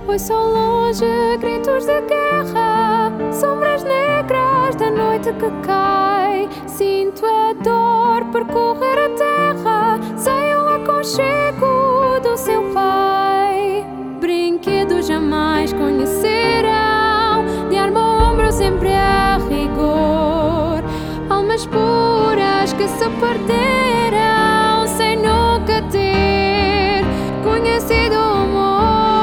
Ouço ao longe gritos de guerra, sombras negras da noite que cai. Sinto a dor percorrer a terra, sei o aconchego do seu pai. Brinquedos jamais conhecerão, de arma ao ombro sempre a rigor. Almas puras que se perderam sem nunca ter conhecido o amor.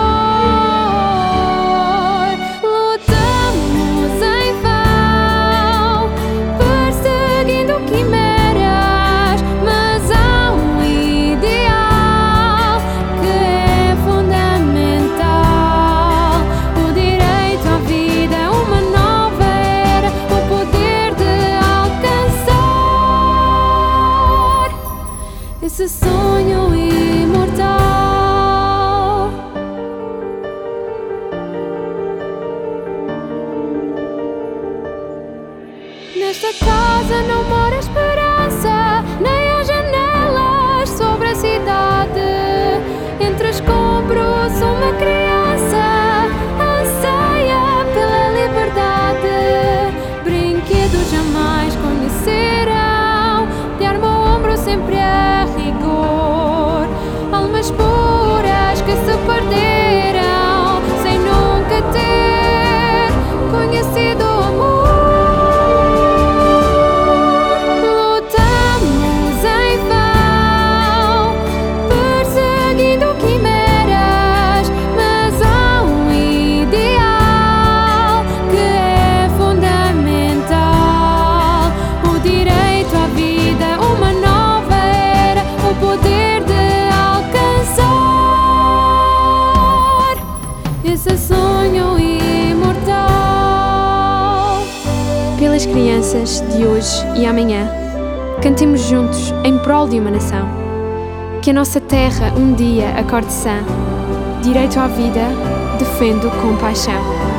Lutamos em vão, perseguindo quimeras, mas há um ideal que é fundamental: o direito à vida, uma nova era, o poder de alcançar esse sonho imortal. Nesta casa não mora esperança, nem há janelas sobre a cidade. Entre escombros uma criança anseia pela liberdade. Brinquedos jamais conhecerão, de arma ao ombro sempre a rigor. Almas puras que se perderam sem nunca ter conhecido o amor. Lutamos em vão, perseguindo quimeras, mas há um ideal que é fundamental: o direito à vida, uma nova era, o poder de alcançar esse sonho imortal. Pelas crianças de hoje e amanhã, cantemos juntos em prol de uma nação. Que a nossa terra um dia acorde sã. Direito à vida, defendo com paixão.